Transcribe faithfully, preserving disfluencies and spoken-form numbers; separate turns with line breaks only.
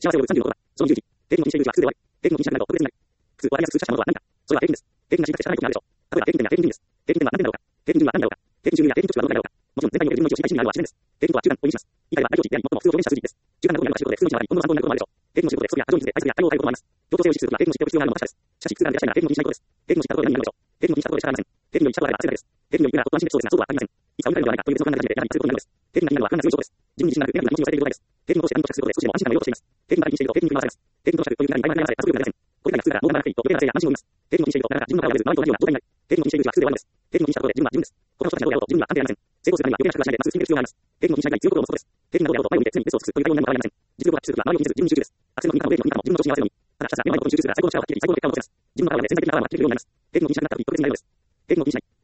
幸せを呼ぶさんじゅうの言葉。そのにじゅういち、平均の禁止入力は複数で終わる。平均の禁止など特別になる。普通、割安数社したものとは何か。それは平均です。平均が進化して知らないことがあるでしょう。例えば平均点や平均順位です。平均点は何点だろうか。平均順位は何だろうか。平均順位や平均直値はどのくらいだろうか。もちろん全体の平均のいちを知りたい人になるのは自然です。平均とは中間を意味します。以下では大表記であり最も普通を表現した数字です。中間なことになるかということで、普通の一の場合、ほんの参考になることもあるでしょう。平均の知ることで、不足や過剰人数で対策や対応を変えることもあります。協調性を意識することは平均の知っておく必要があるのも確かです。しかし、複数があるで確かに平均の禁止しないことです。平均の知ったことで何になるでしょう。平均の禁止したことでしかありません。平均の一したことであれば焦るだけです。平均のいくらと安心できそうですが、そうとは限りません。いつか運かれるのではないかという別の考え方で選びすることになるのです。平均が気になるのは不安が強い証拠です。自分に自信がなく、変な気持ちを忘れている状態です。平均を通して何と着することで少しでも安心感を得ようとしています。平均が気にしていると平均に振り回されます。平均と着という裏に曖昧な悩まされ、加速力が出ません。これらが普通からもうがなくていいと、余計な焦りや安心を生みます。平均を気にしていると、なかなか自分の顔を上げず、周りと同じような状態になる。平均を気にしているうちは普通で終わるのです。平均を気にしたことで自分は自分です。他の人たちのことをやろうと自分には安定でありません。成功するためには余計な尺がしないでまっすぐ進める必要があります。平均を気にしないが強いことを持つことです。平均なことをやろうと前を見て常に嘘をつくという対応になる場合はありません。実力を発揮するときは周りを気にせず自分に集中です。アクセルの右からも上からも自分の調子に合わせるのみ。ただひたすら目の前のことに集中するが最高の力を発揮でき最高の結果を残せます。自分の体で潜在的なパワーが発揮できるようになります。平均を気にしなくなったとき特別になるのです。平均を気にしない。